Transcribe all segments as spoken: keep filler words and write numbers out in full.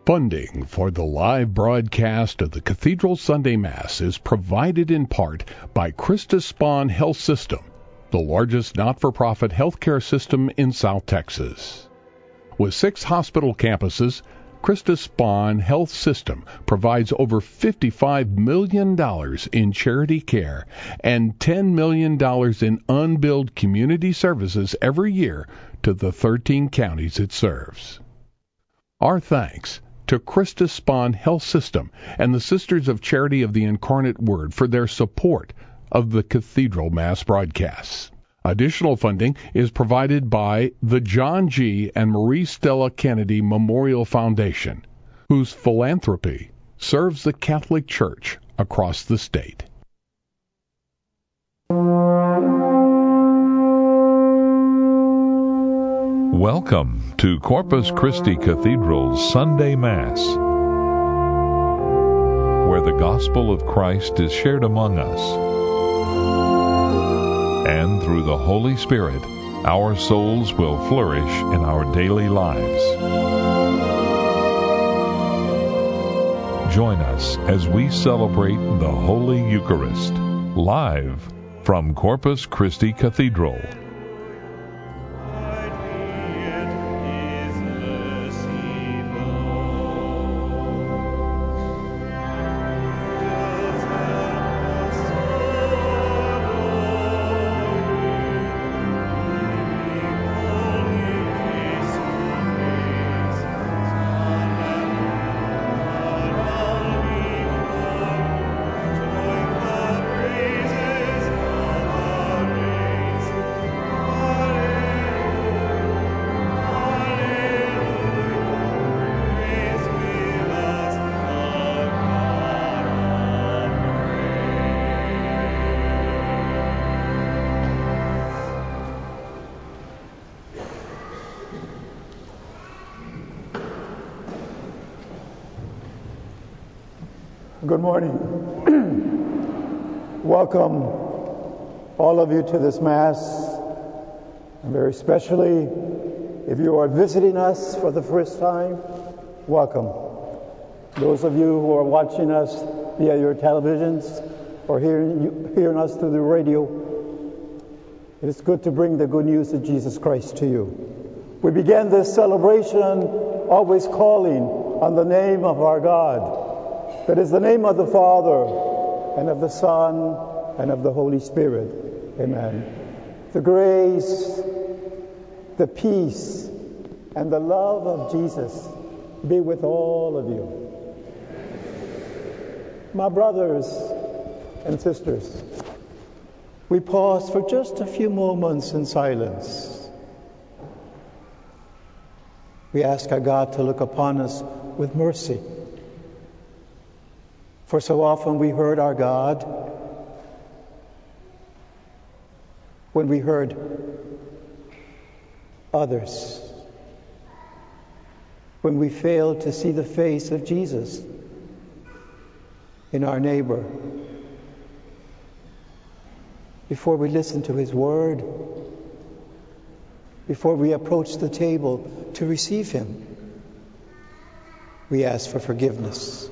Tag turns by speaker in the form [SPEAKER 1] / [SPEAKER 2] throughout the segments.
[SPEAKER 1] Funding for the live broadcast of the Cathedral Sunday Mass is provided in part by Christus Spohn Health System, the largest not-for-profit healthcare system in South Texas. With six hospital campuses, Christus Spohn Health System provides over fifty-five million dollars in charity care and ten million dollars in unbilled community services every year to the thirteen counties it serves. Our thanks to Christus Spohn Health System and the Sisters of Charity of the Incarnate Word for their support of the Cathedral Mass broadcasts. Additional funding is provided by the John G. and Marie Stella Kennedy Memorial Foundation, whose philanthropy serves the Catholic Church across the state.
[SPEAKER 2] Welcome to Corpus Christi Cathedral's Sunday Mass, where the gospel of Christ is shared among us. And through the Holy Spirit, our souls will flourish in our daily lives. Join us as we celebrate the Holy Eucharist, live from Corpus Christi Cathedral.
[SPEAKER 3] Good morning. Welcome, all of you, to this Mass, and very especially if you are visiting us for the first time, welcome. Those of you who are watching us via your televisions or hearing, hearing us through the radio, it is good to bring the good news of Jesus Christ to you. We began this celebration always calling on the name of our God. That is the name of the Father, and of the Son, and of the Holy Spirit. Amen. The grace, the peace, and the love of Jesus be with all of you. My brothers and sisters, we pause for just a few moments in silence. We ask our God to look upon us with mercy. For so often we heard our God when we heard others, when we failed to see the face of Jesus in our neighbor, before we listened to His word, before we approached the table to receive Him. We ask for forgiveness.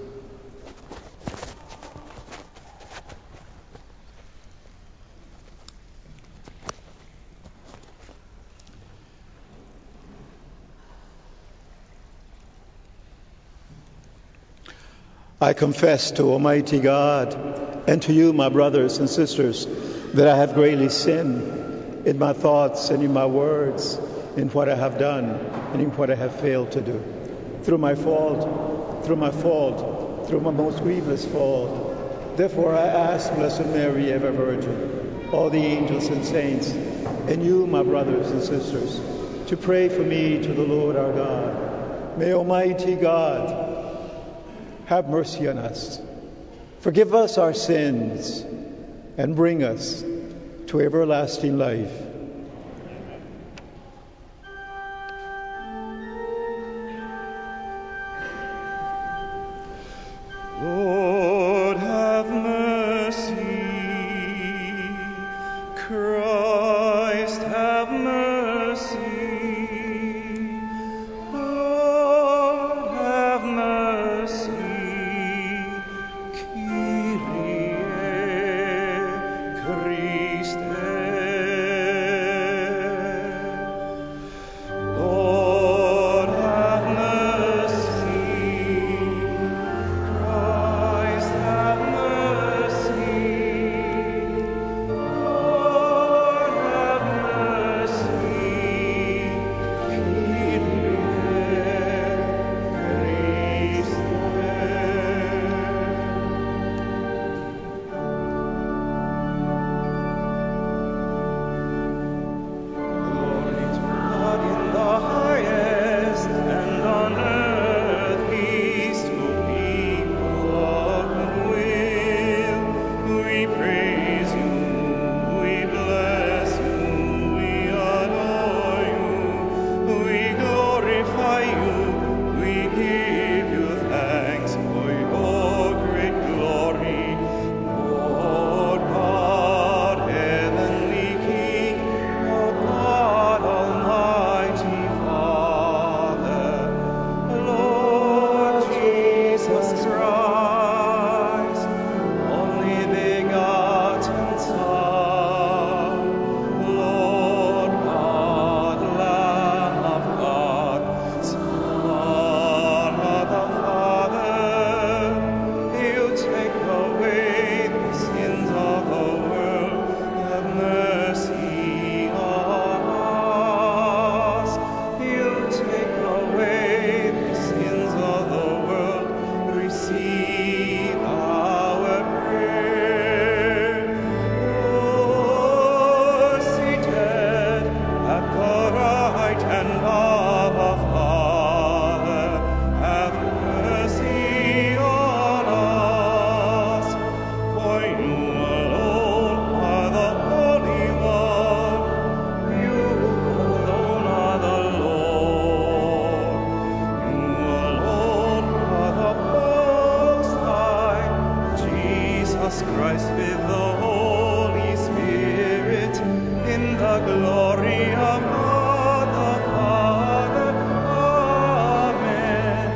[SPEAKER 3] I confess to Almighty God and to you, my brothers and sisters, that I have greatly sinned in my thoughts and in my words, in what I have done and in what I have failed to do. Through my fault, through my fault, through my most grievous fault. Therefore I ask Blessed Mary, ever Virgin, all the angels and saints, and you, my brothers and sisters, to pray for me to the Lord our God. May Almighty God have mercy on us, forgive us our sins, and bring us to everlasting life.
[SPEAKER 4] Lord, have mercy. Christ, have mercy. Lord, have mercy. give you thanks for your great glory. Lord God, heavenly King, O God, Almighty Father, Lord Jesus Christ, only begotten Son, Lord God, Lamb of God, Son of the Father, you take away the sins of the world, have mercy on us. You take away the sins of the world, receive our prayer. Lord, seated at the right hand of the Father, have mercy on us. For you alone are the Holy One, you alone are the Lord, you alone are the Most High, Jesus Christ with the Holy Spirit, in the glory of God the Father. Amen.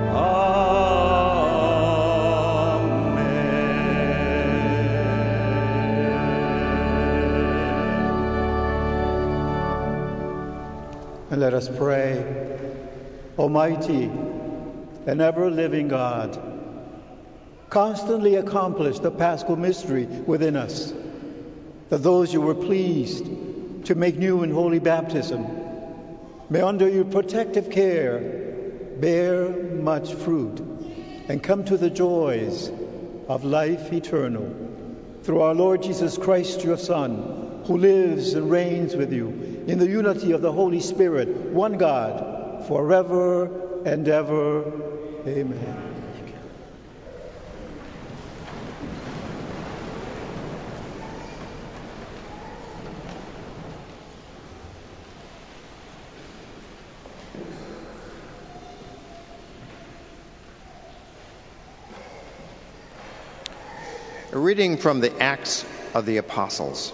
[SPEAKER 4] Amen.
[SPEAKER 3] And let us pray. Almighty and ever-living God, constantly accomplish the Paschal mystery within us, that those you were pleased to make new in holy baptism may under your protective care bear much fruit and come to the joys of life eternal. Through our Lord Jesus Christ, your Son, who lives and reigns with you in the unity of the Holy Spirit, one God, forever and ever. Amen.
[SPEAKER 5] A reading from the Acts of the Apostles.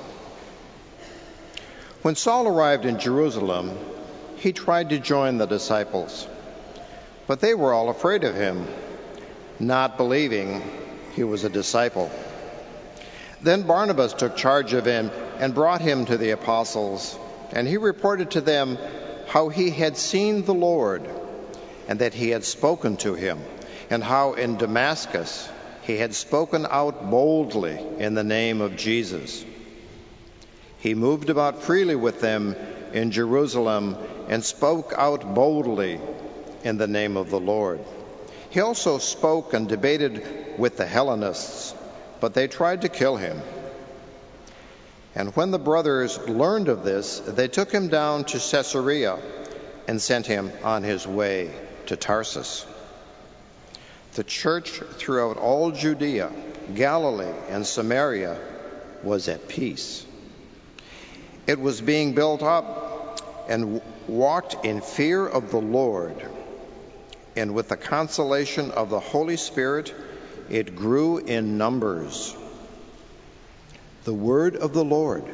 [SPEAKER 5] When Saul arrived in Jerusalem, he tried to join the disciples, but they were all afraid of him, not believing he was a disciple. Then Barnabas took charge of him and brought him to the apostles, and he reported to them how he had seen the Lord, and that he had spoken to him, and how in Damascus he had spoken out boldly in the name of Jesus. He moved about freely with them in Jerusalem and spoke out boldly in the name of the Lord. He also spoke and debated with the Hellenists, but they tried to kill him. And when the brothers learned of this, they took him down to Caesarea and sent him on his way to Tarsus. The church throughout all Judea, Galilee, and Samaria was at peace. It was being built up and walked in fear of the Lord, and with the consolation of the Holy Spirit, it grew in numbers. The word of the Lord.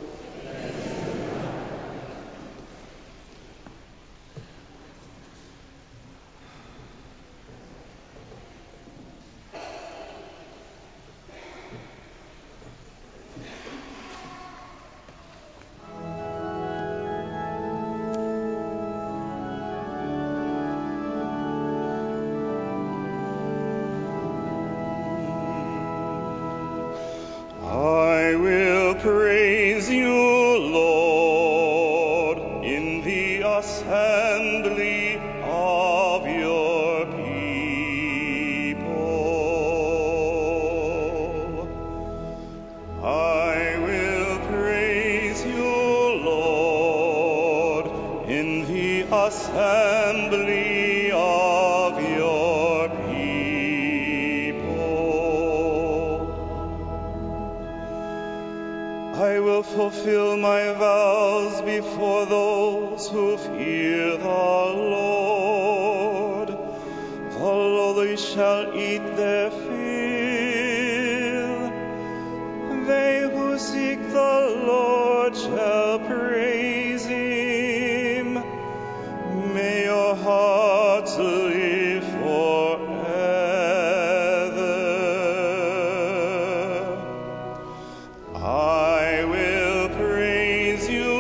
[SPEAKER 4] I will praise you, Lord, in the assembly of your people. I will praise you, Lord, in the assembly of your people. I will fulfill my vows before those who fear the Lord. shall eat their fill. They who seek the Lord shall praise him. May your hearts live forever. I will praise you,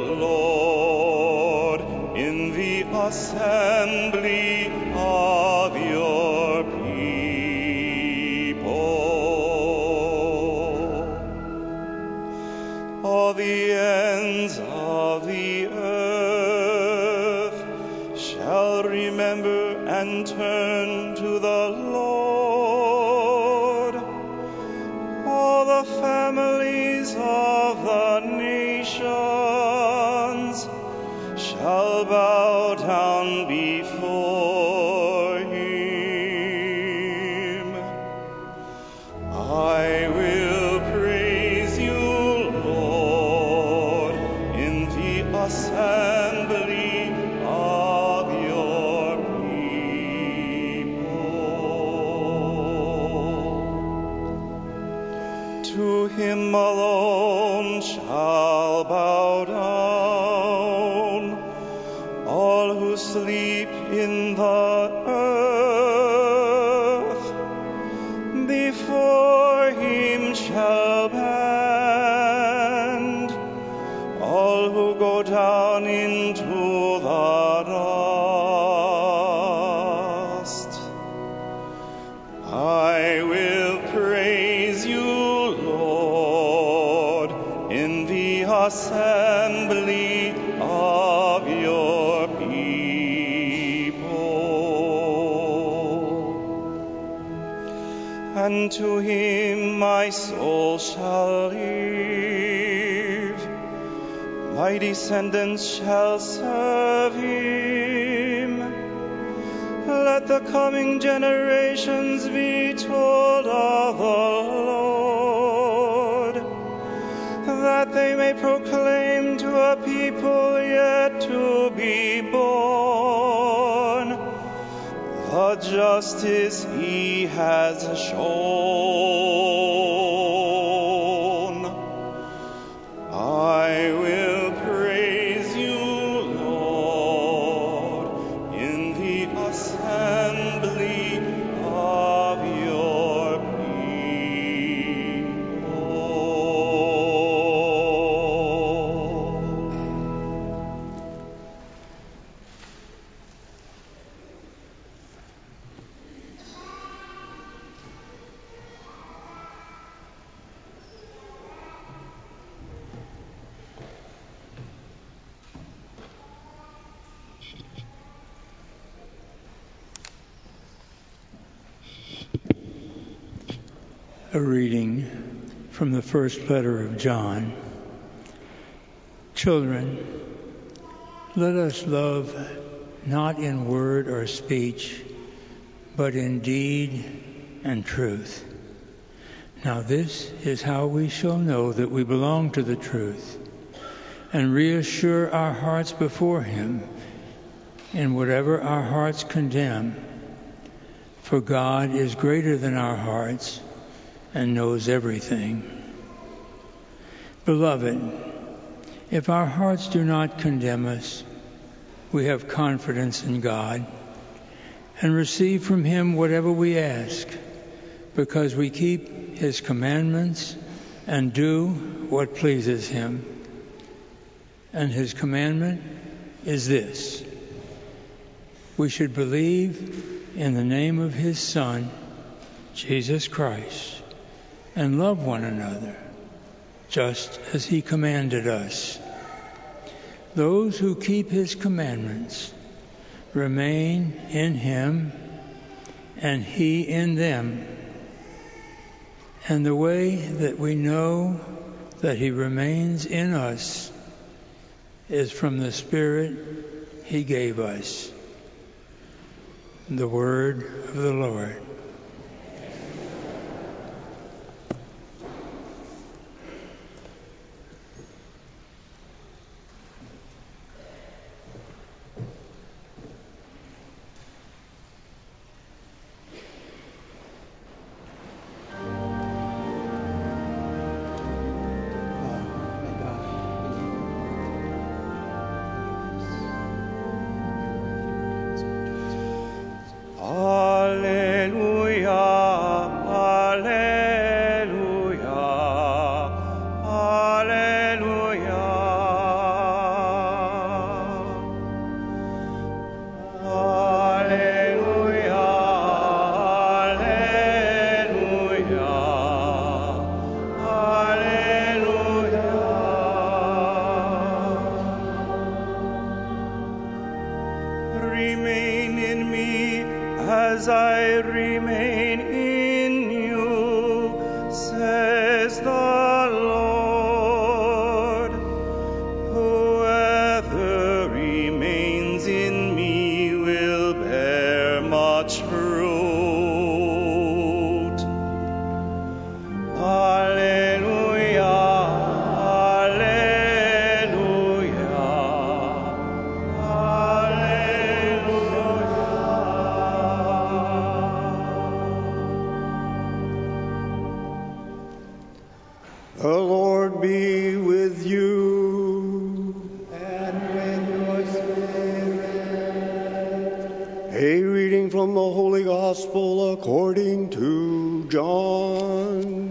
[SPEAKER 4] Lord, in the assembly of your people. All the ends of the earth shall remember and turn to the Lord. All the families of the nations shall bow down before him. I will praise you, Lord, in the assembly of your people. To him alone shall bow down all who sleep in the earth. Before him shall bend all who go down into the dust. I will praise you, Lord, in the assembly of your people. And to him my soul shall live. My descendants shall serve him. Let the coming generations be told of the Lord, that they may proclaim to a people yet to be born the justice he has shown. I will praise you, Lord, in the assembly of your
[SPEAKER 6] A reading from the first letter of John. Children, let us love not in word or speech, but in deed and truth. Now this is how we shall know that we belong to the truth, and reassure our hearts before him in whatever our hearts condemn. For God is greater than our hearts and knows everything. Beloved, if our hearts do not condemn us, we have confidence in God and receive from him whatever we ask, because we keep his commandments and do what pleases him. And his commandment is this: we should believe in the name of his Son, Jesus Christ, and love one another, just as he commanded us. Those who keep his commandments remain in him, and he in them. And the way that we know that he remains in us is from the Spirit he gave us. The word of the Lord.
[SPEAKER 4] as I remain in you, says the Lord. Whoever remains in me will bear much fruit. Alleluia, alleluia,
[SPEAKER 5] The Lord be with you.
[SPEAKER 3] And with your spirit.
[SPEAKER 5] A reading from the Holy Gospel according to John.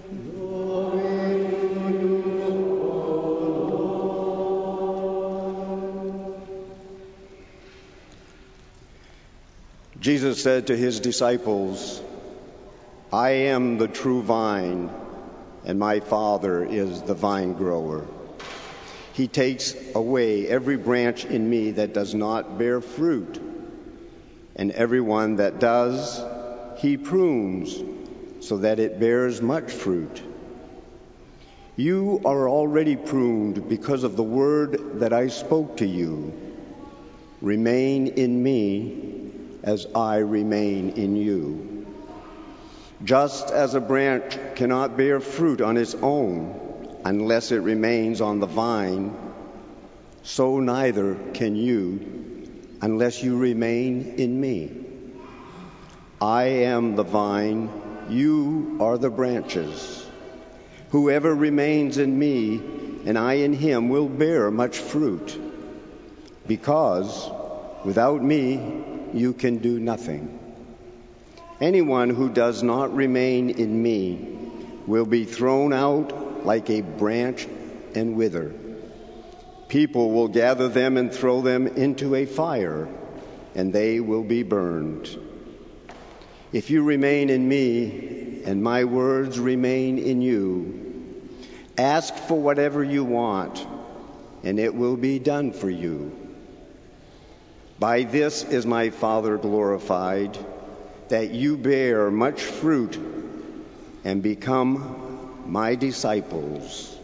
[SPEAKER 5] Jesus said to his disciples, I am the true vine, and my Father is the vine grower. He takes away every branch in me that does not bear fruit, and every one that does, he prunes, so that it bears much fruit. You are already pruned because of the word that I spoke to you. Remain in me as I remain in you. Just as a branch cannot bear fruit on its own unless it remains on the vine, so neither can you unless you remain in me. I am the vine, you are the branches. Whoever remains in me and I in him will bear much fruit, because without me you can do nothing. Anyone who does not remain in me will be thrown out like a branch and wither. People will gather them and throw them into a fire, and they will be burned. If you remain in me, and my words remain in you, ask for whatever you want, and it will be done for you. By this is my Father glorified, that you bear much fruit and become my disciples.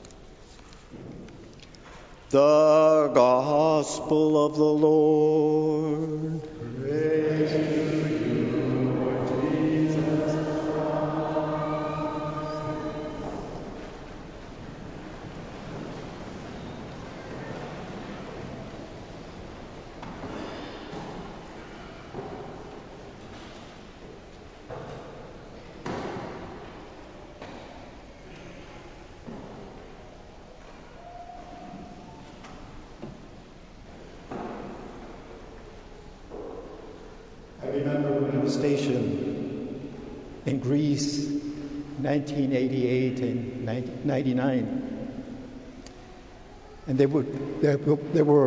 [SPEAKER 5] The Gospel of the Lord. Praise to you, Lord Jesus.
[SPEAKER 3] I remember when I was stationed in Greece, nineteen eighty-eight and nineteen ninety-nine, and there were, there, there were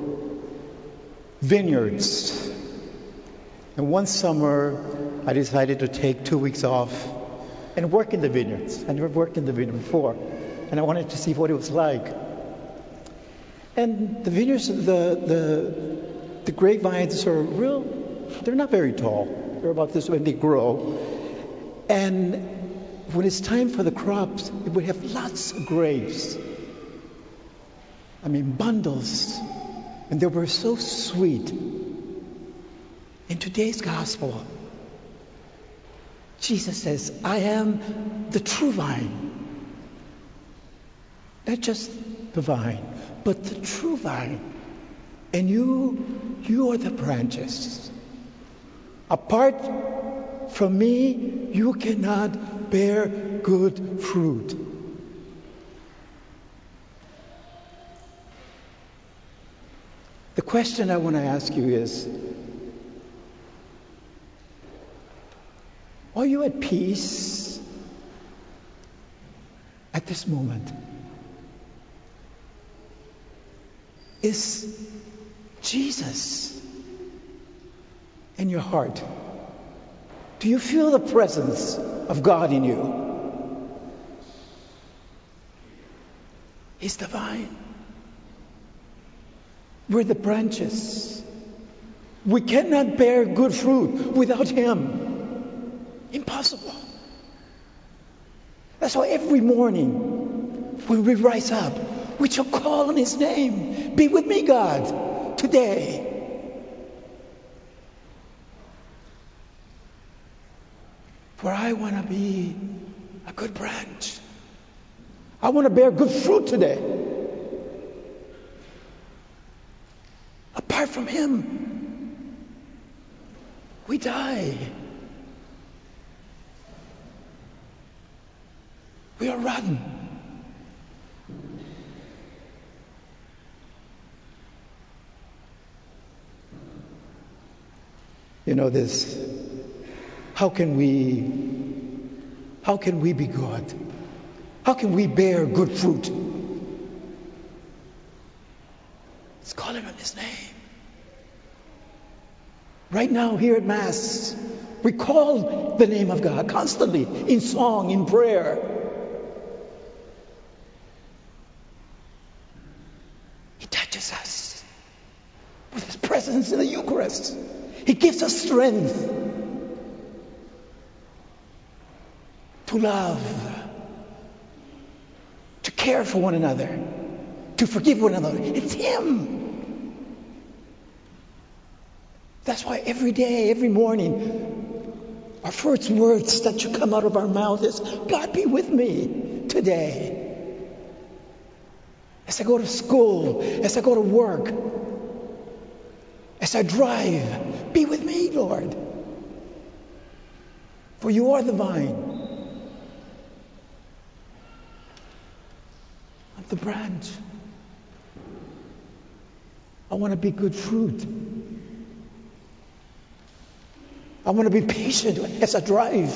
[SPEAKER 3] vineyards. And one summer, I decided to take two weeks off and work in the vineyards. I never worked in the vineyard before, and I wanted to see what it was like. And the vineyards, the the the grapevines are real. They're not very tall. They're about this when they grow. And when it's time for the crops, it would have lots of grapes. I mean, bundles. And they were so sweet. In today's gospel, Jesus says, I am the true vine. Not just the vine, but the true vine. And you, you are the branches. Apart from me, you cannot bear good fruit. The question I want to ask you is, are you at peace at this moment? Is Jesus in your heart? Do you feel the presence of God in you? He's the vine. We're the branches. We cannot bear good fruit without Him. Impossible. That's why every morning when we rise up, we shall call on His name. Be with me, God, today. For I want to be a good branch. I want to bear good fruit today. Apart from Him, we die. We are rotten. You know this. How can we, how can we be good? How can we bear good fruit? It's calling on His name. Right now here at Mass, we call the name of God constantly in song, in prayer. He touches us with His presence in the Eucharist. He gives us strength to love, to care for one another, to forgive one another. It's Him. That's why every day, every morning, our first words that should come out of our mouth is, God, be with me today. As I go to school, as I go to work, as I drive, be with me, Lord. For you are the vine. I'm the branch. I want to be good fruit. I want to be patient as I drive.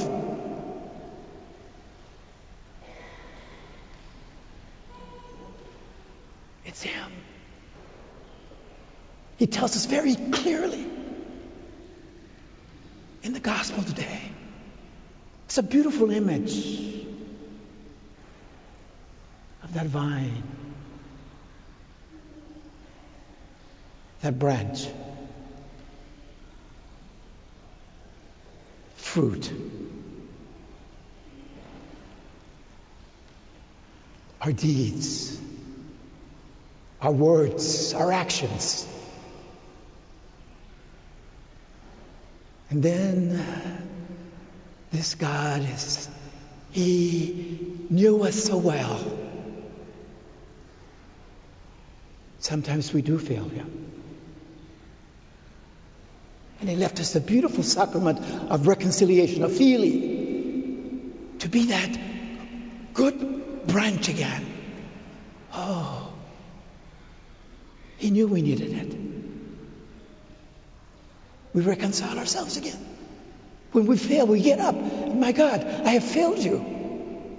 [SPEAKER 3] It's Him. He tells us very clearly in the gospel today. It's a beautiful image of that vine, that branch, fruit. Our deeds, our words, our actions. And then this God is, He knew us so well. Sometimes we do fail Him. And He left us the beautiful sacrament of reconciliation, of healing, to be that good branch again. Oh, He knew we needed it. We reconcile ourselves again. When we fail, we get up. My God, I have failed you.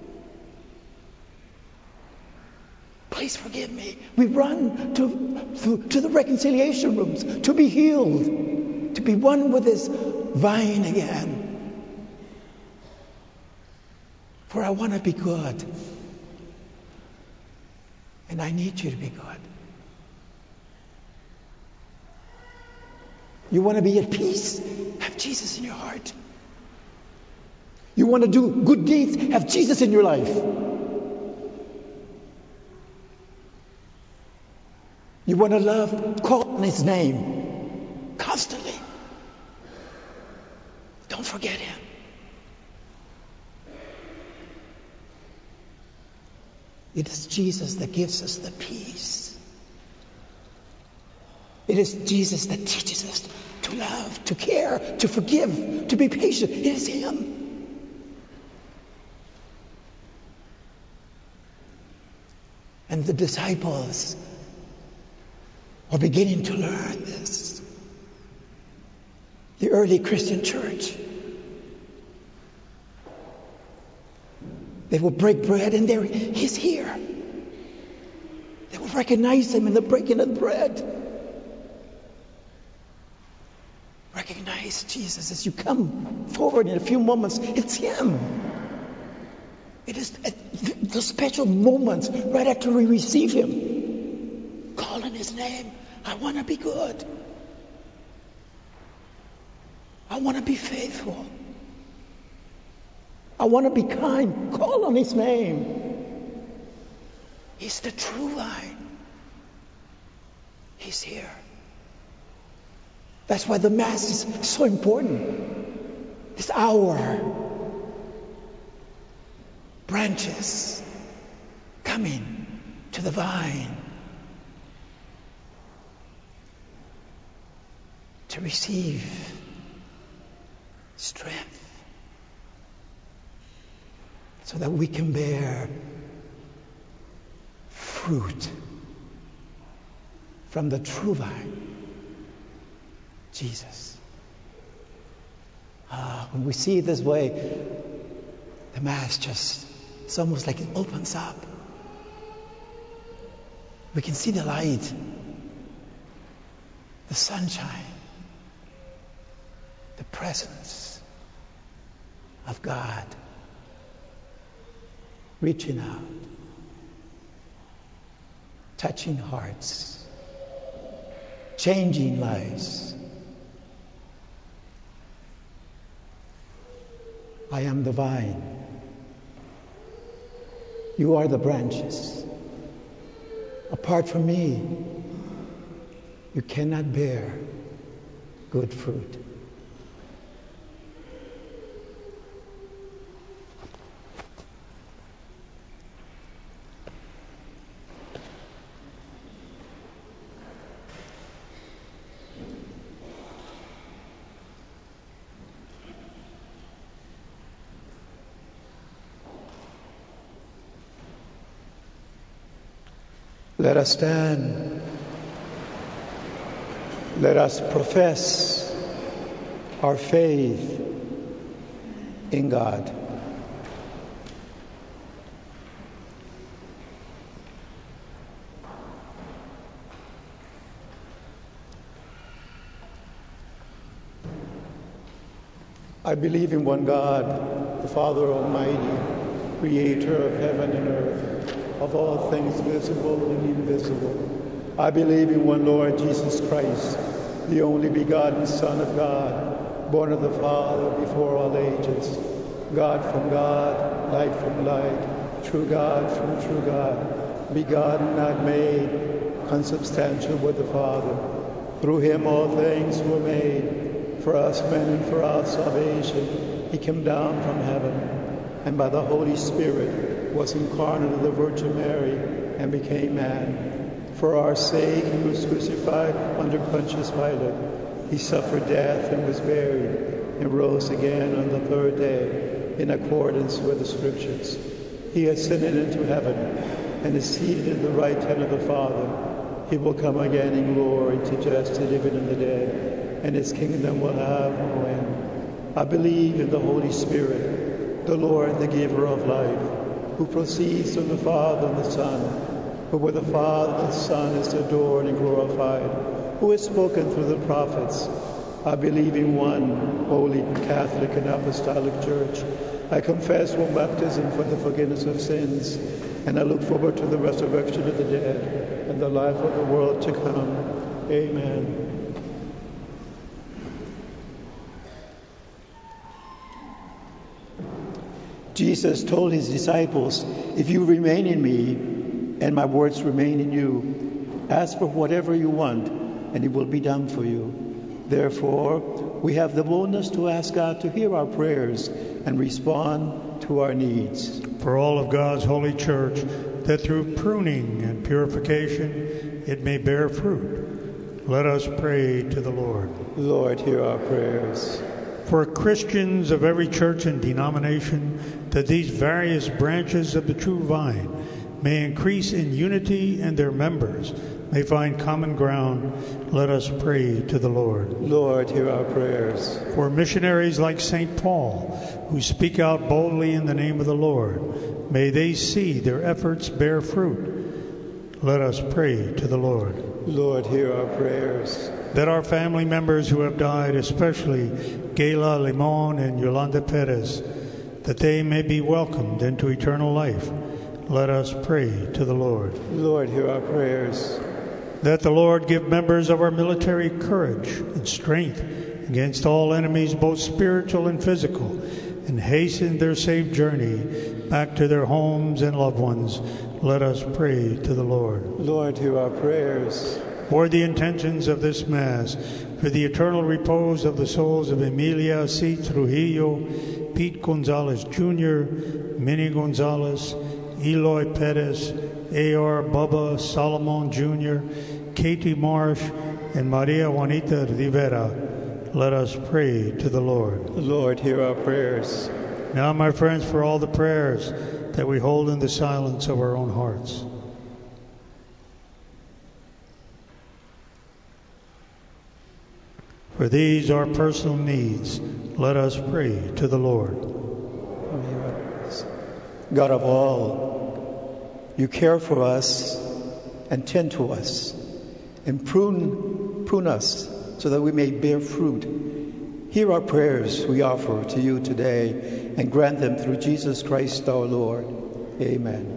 [SPEAKER 3] Please forgive me. We run to, to, to the reconciliation rooms to be healed, to be one with His vine again. For I want to be good. And I need you to be good. You want to be at peace? Have Jesus in your heart. You want to do good deeds? Have Jesus in your life. You want to love? Call on His name constantly. Don't forget Him. It is Jesus that gives us the peace. It is Jesus that teaches us to love, to care, to forgive, to be patient. It is Him. And the disciples are beginning to learn this. The early Christian church. They will break bread and there He's here. They will recognize Him in the breaking of the bread. Recognize Jesus as you come forward in a few moments. It's Him. It is the special moments right after we receive Him. Call on His name. I want to be good. want to be faithful. I want to be kind. Call on his name. He's the true vine. He's here. That's why the Mass is so important. This hour. Branches coming to the vine to receive strength so that we can bear fruit from the true vine, Jesus. Ah, when we see it this way, the Mass just, it's almost like it opens up. We can see the light, the sunshine, the presence of God reaching out, touching hearts, changing lives. I am the vine. You are the branches. Apart from me, you cannot bear good fruit. Let us stand. Let us profess our faith in God. I believe in one God, the Father Almighty, creator of heaven and earth, of all things visible and invisible. I believe in one Lord Jesus Christ, the only begotten Son of God, born of the Father before all ages, God from God, light from light, true God from true God, begotten, not made, consubstantial with the Father. Through him all things were made. For us men and for our salvation, he came down from heaven, and by the Holy Spirit was incarnate of the Virgin Mary and became man. For our sake he was crucified under Pontius Pilate. He suffered death and was buried and rose again on the third day in accordance with the Scriptures. He ascended into heaven and is seated at the right hand of the Father. He will come again in glory to judge the living and the dead, and his kingdom will have no end. I believe in the Holy Spirit, the Lord, the giver of life, who proceeds from the Father and the Son, who with the Father and the Son is adored and glorified, who has spoken through the prophets. I believe in one holy, Catholic, and Apostolic Church. I confess one baptism for the forgiveness of sins, and I look forward to the resurrection of the dead and the life of the world to come. Amen. Jesus told his disciples, if you remain in me and my words remain in you, ask for whatever you want and it will be done for you. Therefore, we have the boldness to ask God to hear our prayers and respond to our needs.
[SPEAKER 7] For all of God's holy church, that through pruning and purification it may bear fruit, let us pray to the Lord.
[SPEAKER 3] Lord, hear our prayers.
[SPEAKER 7] For Christians of every church and denomination, that these various branches of the true vine may increase in unity and their members may find common ground, let us pray to the Lord.
[SPEAKER 3] Lord, hear our prayers.
[SPEAKER 7] For missionaries like Saint Paul, who speak out boldly in the name of the Lord, may they see their efforts bear fruit. Let us pray to the Lord.
[SPEAKER 3] Lord, hear our prayers.
[SPEAKER 7] That our family members who have died, especially Gayla Limon and Yolanda Perez, that they may be welcomed into eternal life. Let us pray to the Lord.
[SPEAKER 3] Lord, hear our prayers.
[SPEAKER 7] That the Lord give members of our military courage and strength against all enemies, both spiritual and physical, and hasten their safe journey back to their homes and loved ones. Let us pray to the Lord.
[SPEAKER 3] Lord, hear our prayers.
[SPEAKER 7] For the intentions of this Mass, for the eternal repose of the souls of Emilia C. Trujillo, Pete Gonzalez Junior, Minnie Gonzalez, Eloy Perez, A R Bubba Solomon Junior, Katie Marsh, and Maria Juanita Rivera, let us pray to the Lord.
[SPEAKER 3] Lord, hear our prayers.
[SPEAKER 7] Now, my friends, for all the prayers that we hold in the silence of our own hearts. For these our personal needs, let us pray to the Lord.
[SPEAKER 3] God of all, you care for us and tend to us and prune, prune us so that we may bear fruit. Hear our prayers we offer to you today and grant them through Jesus Christ our Lord. Amen.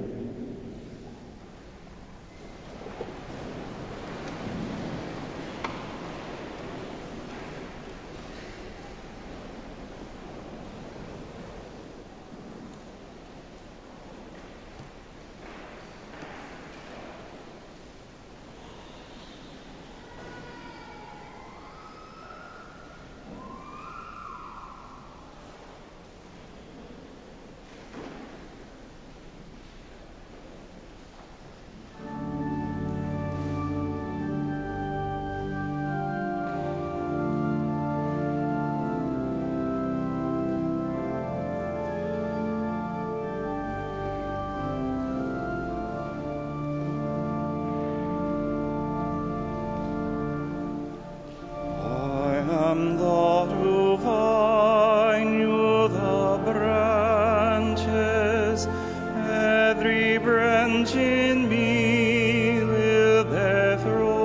[SPEAKER 4] am the true vine, you the branches. Every branch in me will bear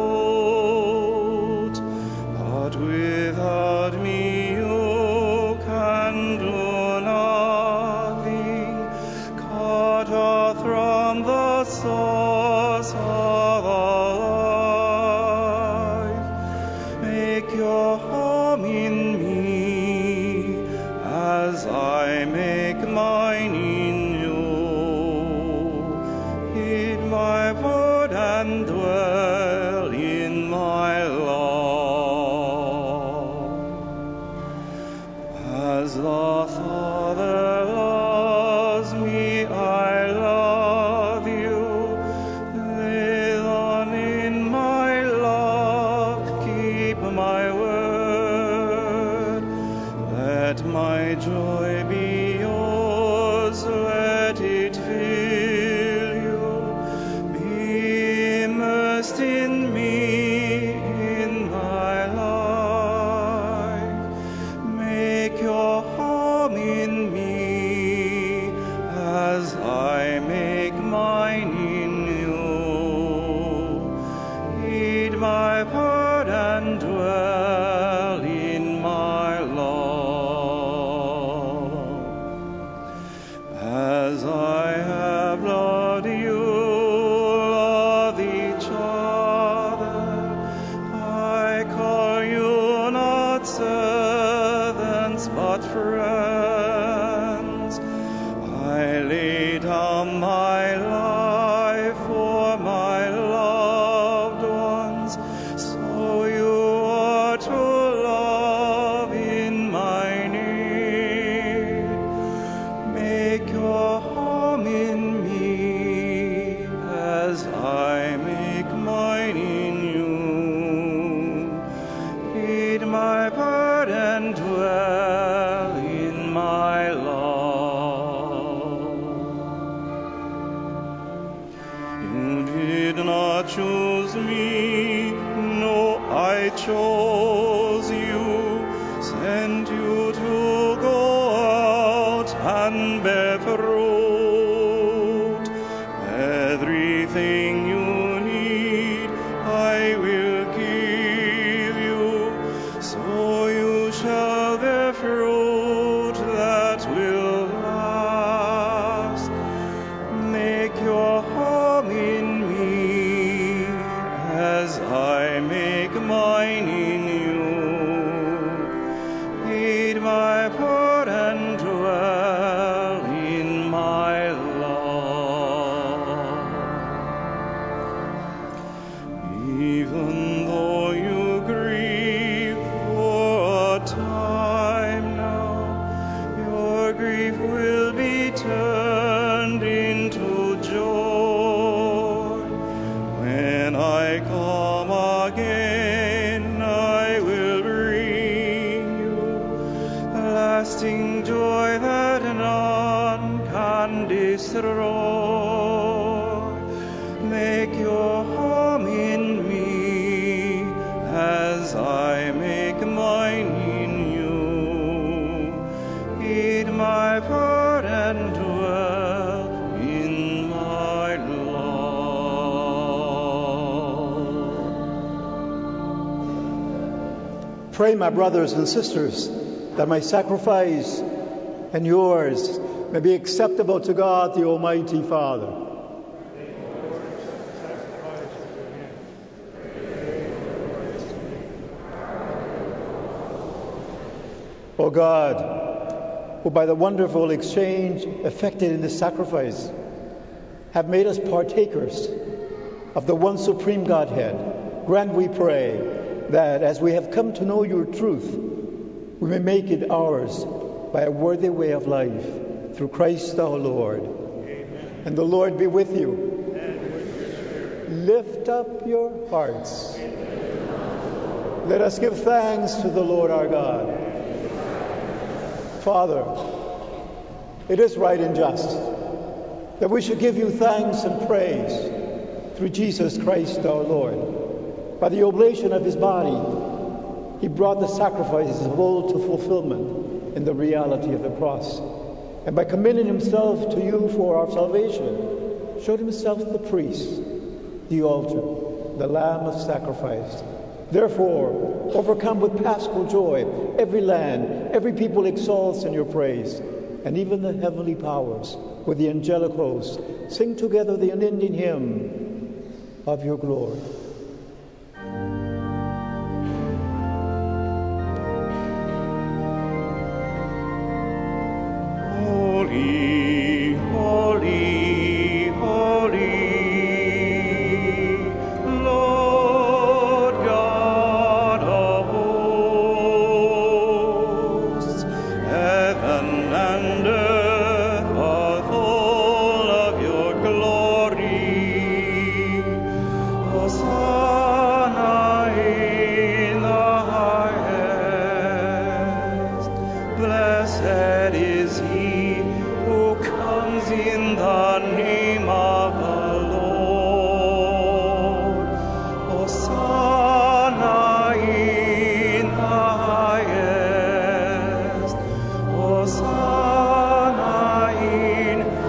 [SPEAKER 4] fruit, but without me you can do nothing. Cut off from the source of life, make your home in me as I make mine in you. Heed my word and dwell in my law. As the Father loves me, I love you. Live on in my love, keep my word. Let my joy be yours, let it fill you. Be immersed in me, in my life. Make your home in me as I make mine in you. Heed my word and dwell in my law. As I have loved you, love each other. I call you not servants, but friends. I lay down my life for my loved ones, so you ought to love in my need. Make your home in me as I make mine in you. Heed my word and dwell in my law. You did not choose me, no, I chose you, sent you to go out and bear fruit. Everything you need, I will give you, so you shall bear fruit that will last. Make your home in me as I make mine in you. everlasting joy that none can destroy. Make your home in me as I make mine in you. Eat my word and dwell in my love.
[SPEAKER 3] Pray, my brothers and sisters, that my sacrifice and yours may be acceptable to God, the Almighty Father. O God, who by the wonderful exchange effected in the sacrifice have made us partakers of the one supreme Godhead, grant, we pray, that as we have come to know your truth, we may make it ours by a worthy way of life, through Christ our Lord. Amen. And the Lord be with you. And with your spirit. Lift up your hearts. Amen. Let us give thanks to the Lord our God. Father, it is right and just that we should give you thanks and praise through Jesus Christ our Lord. By the oblation of his body, he brought the sacrifices of old to fulfillment in the reality of the cross. And by committing himself to you for our salvation, showed himself the priest, the altar, the lamb of sacrifice. Therefore, overcome with paschal joy, every land, every people exalts in your praise, and even the heavenly powers with the angelic host sing together the unending hymn of your glory.
[SPEAKER 4] Holy, holy, holy, Lord God of hosts, heaven and earth are full of your glory. Hosanna in the highest. Blessed is he who comes in the name of the Lord. Hosanna in the highest. Hosanna in the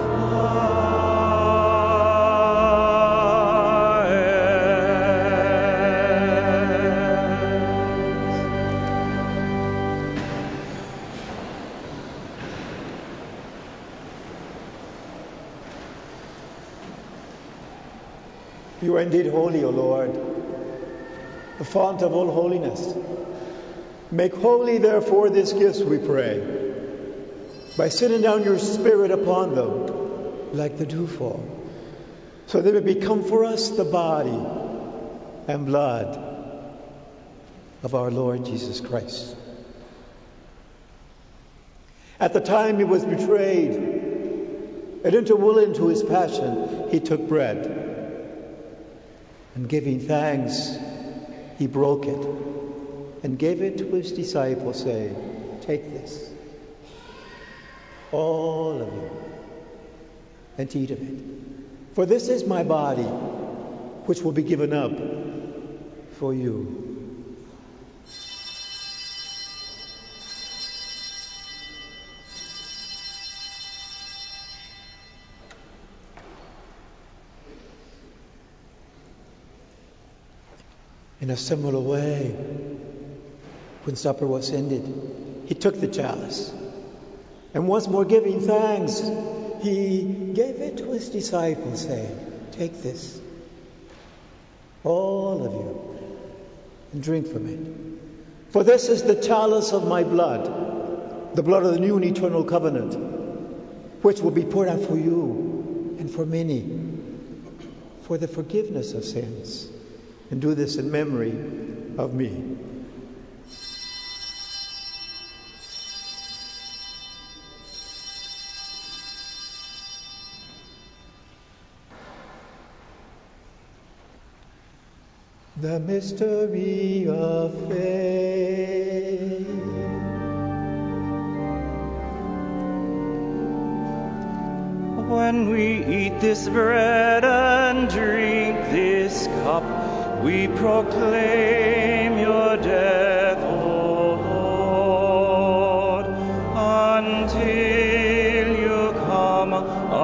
[SPEAKER 3] You are indeed holy, O Lord, the fount of all holiness. Make holy, therefore, these gifts, we pray, by sending down your Spirit upon them like the dewfall, so they may become for us the body and blood of our Lord Jesus Christ. At the time he was betrayed, and interval into his passion, he took bread, and giving thanks, he broke it and gave it to his disciples, saying, "Take this, all of you, and eat of it. For this is my body, which will be given up for you." In a similar way, when supper was ended, he took the chalice, and once more giving thanks, he gave it to his disciples, saying, "Take this, all of you, and drink from it. For this is the chalice of my blood, the blood of the new and eternal covenant, which will be poured out for you and for many, for the forgiveness of sins. And do this in memory of me." The mystery of faith.
[SPEAKER 4] When we eat this bread and drink this cup, we proclaim your death, O Lord, until you come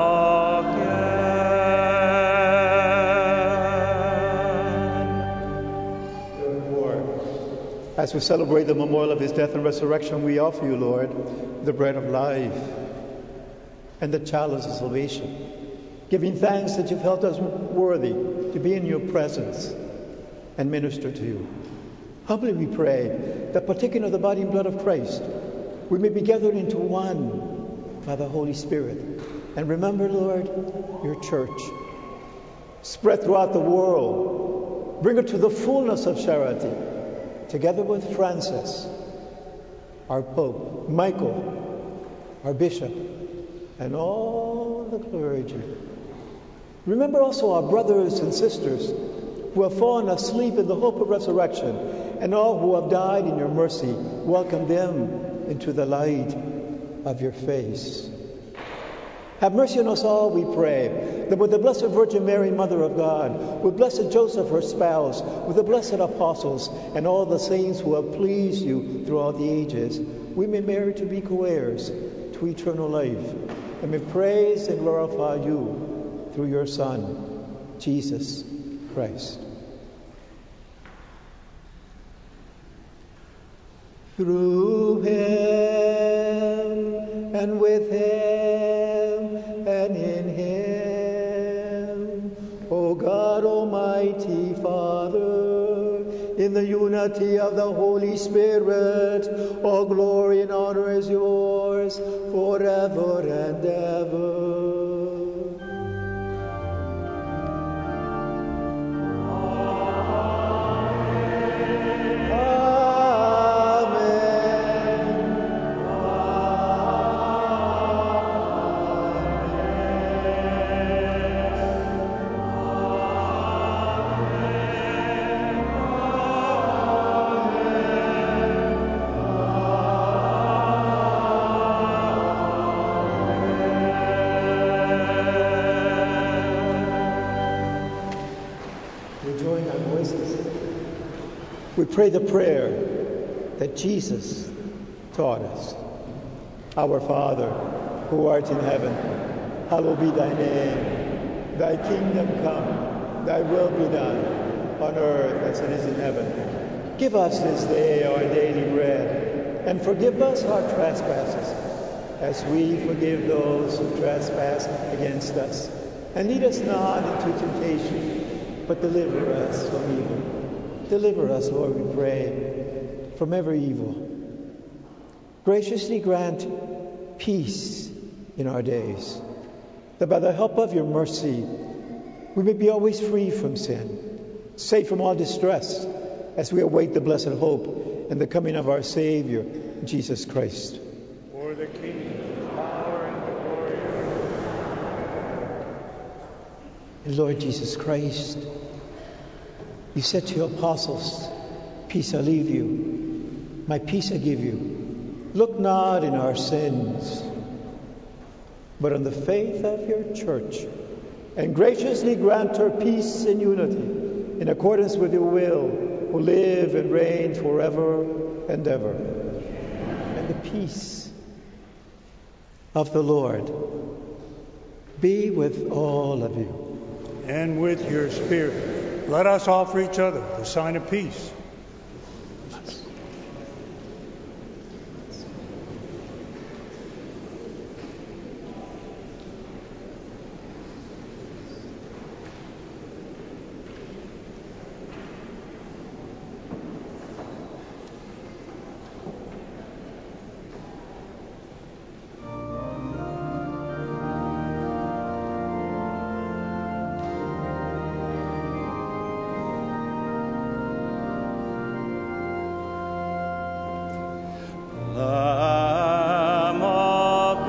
[SPEAKER 4] again.
[SPEAKER 3] Therefore, as we celebrate the memorial of his death and resurrection, we offer you, Lord, the bread of life and the chalice of salvation, giving thanks that you've felt us worthy to be in your presence and minister to you. Humbly we pray that, partaking of the body and blood of Christ, we may be gathered into one by the Holy Spirit. And remember, Lord, your church, spread throughout the world. Bring her to the fullness of charity, together with Francis, our Pope, Michael, our Bishop, and all the clergy. Remember also our brothers and sisters who have fallen asleep in the hope of resurrection, and all who have died in your mercy. Welcome them into the light of your face. Have mercy on us all, we pray, that with the Blessed Virgin Mary, Mother of God, with Blessed Joseph, her spouse, with the blessed apostles, and all the saints who have pleased you throughout the ages, we may merit to be co-heirs to eternal life, and may praise and glorify you through your Son, Jesus Christ. Through him, and with him, and in him, O God, Almighty Father, in the unity of the Holy Spirit, all glory and honor is yours forever and ever. We pray the prayer that Jesus taught us. Our Father, who art in heaven, hallowed be thy name. Thy kingdom come, thy will be done, on earth as it is in heaven. Give us this day our daily bread, and forgive us our trespasses, as we forgive those who trespass against us. And lead us not into temptation, but deliver us from evil. Deliver us, Lord, we pray, from every evil. Graciously grant peace in our days, that by the help of your mercy we may be always free from sin, safe from all distress, as we await the blessed hope and the coming of our Savior, Jesus Christ.
[SPEAKER 7] For the kingdom, the power, and the glory.
[SPEAKER 3] And Lord Jesus Christ, you said to your apostles, peace I leave you, my peace I give you. Look not in our sins, but on the faith of your church, and graciously grant her peace and unity, in accordance with your will, who live and reign forever and ever. And the peace of the Lord be with all of you.
[SPEAKER 7] And with your spirit. Let us offer each other the sign of peace.
[SPEAKER 4] Lamb of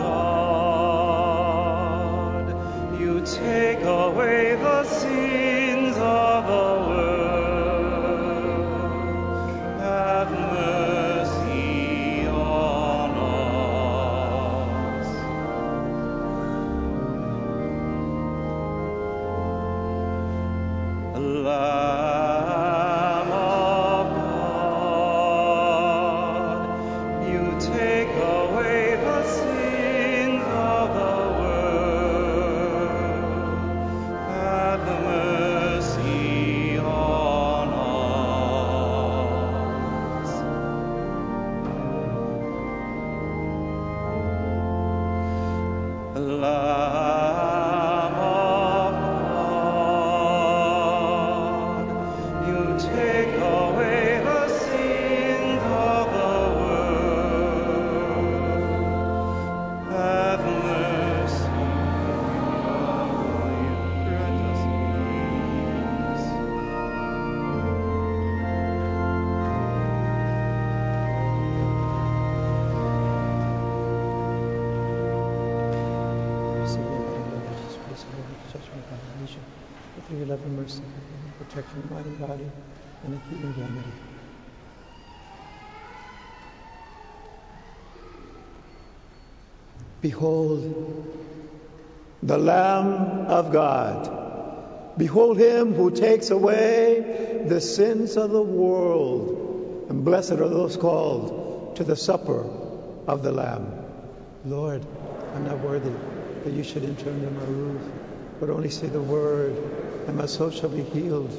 [SPEAKER 4] God, you take away the sins of the world. Have mercy on us. take away the sins of the world, have mercy on us. Lamb of God, you take away the sins of the world, have mercy on you. Grant us peace.
[SPEAKER 3] Through your love and mercy, protect from mighty body and the keeping remedy. Behold the Lamb of God. Behold him who takes away the sins of the world. And blessed are those called to the supper of the Lamb. Lord, I'm not worthy that you should enter under my roof, but only say the word, and my soul shall be healed.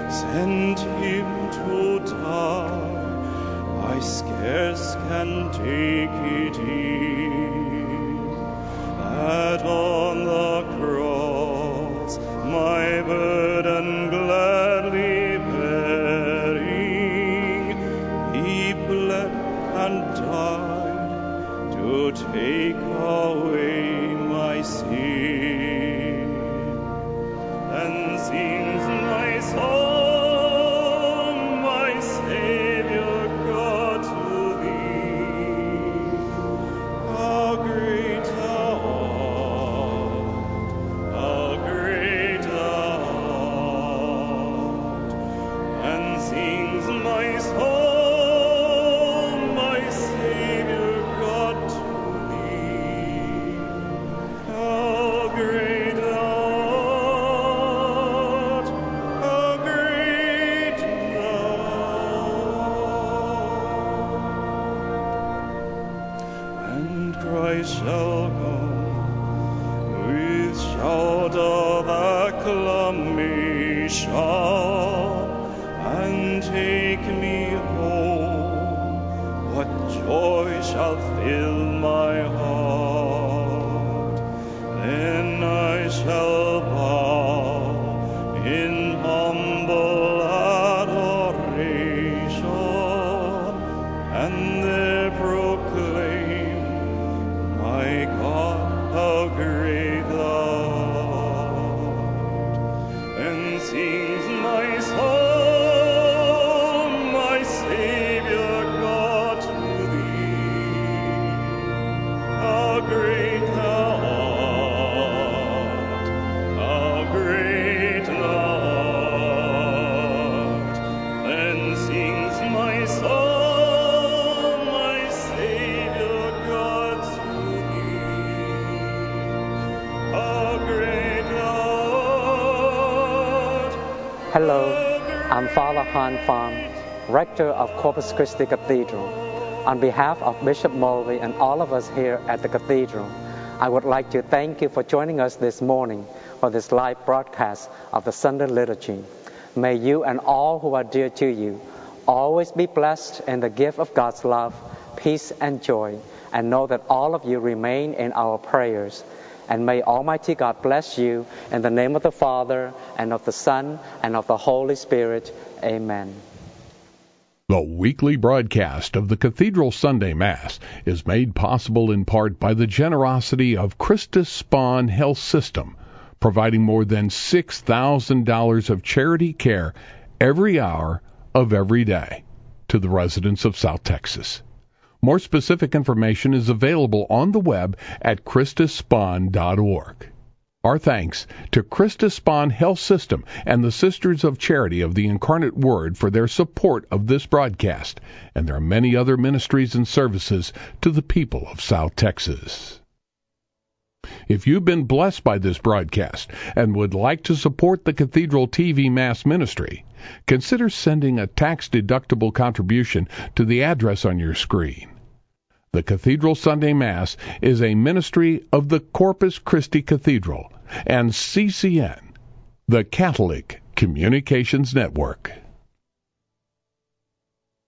[SPEAKER 4] sent him to die. I scarce can take it in, that on the cross my burden gladly bearing, he bled and died to take away my sin. Then sings my soul, my Savior God, to thee. How great thou art, how great thou art. And sings my soul, my Savior God, to thee. How great thou art, how great thou art. And Christ shall come with shout of acclamation and take me home. What joy shall fill my heart? Then I shall bow in humble adoration, and there proclaim, my God, how great thou art. And sings my soul, my Savior God, to thee. How great thou art, how great thou art. Then sings my soul, my Savior God, to thee. How great thou art.
[SPEAKER 8] Hello, I'm Father Han Pham, Rector of Corpus Christi Cathedral. On behalf of Bishop Mulvey and all of us here at the Cathedral, I would like to thank you for joining us this morning for this live broadcast of the Sunday Liturgy. May you and all who are dear to you always be blessed in the gift of God's love, peace, and joy, and know that all of you remain in our prayers. And may Almighty God bless you in the name of the Father, and of the Son, and of the Holy Spirit. Amen.
[SPEAKER 1] The weekly broadcast of the Cathedral Sunday Mass is made possible in part by the generosity of Christus Spohn Health System, providing more than six thousand dollars of charity care every hour of every day to the residents of South Texas. More specific information is available on the web at christus spohn dot org. Our thanks to Christus Spohn Health System and the Sisters of Charity of the Incarnate Word for their support of this broadcast, and there are many other ministries and services to the people of South Texas. If you've been blessed by this broadcast and would like to support the Cathedral T V Mass Ministry, consider sending a tax-deductible contribution to the address on your screen. The Cathedral Sunday Mass is a ministry of the Corpus Christi Cathedral and C C N, the Catholic Communications Network.